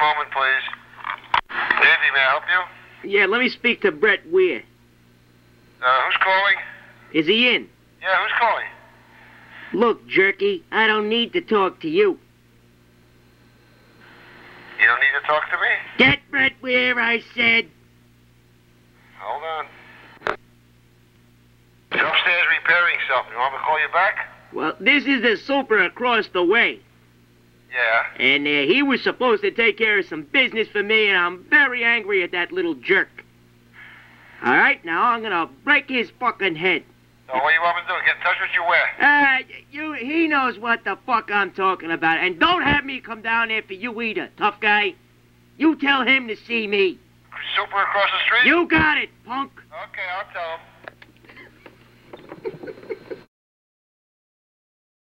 moment, please. Davey, may I help you? Yeah, let me speak to Brett Weir. Who's calling? Is he in? Yeah, who's calling? Look, Jerky, I don't need to talk to you. You don't need to talk to me? Get Brett Weir, I said. Hold on. He's upstairs repairing something. You want me to call you back? Well, this is the super across the way. Yeah. And he was supposed to take care of some business for me, and I'm very angry at that little jerk. All right, now I'm gonna break his fucking head. So what do you want me to do? Get in touch with you where? He knows what the fuck I'm talking about. And don't have me come down there for you either, tough guy. You tell him to see me. Super across the street? You got it, punk. Okay, I'll tell him.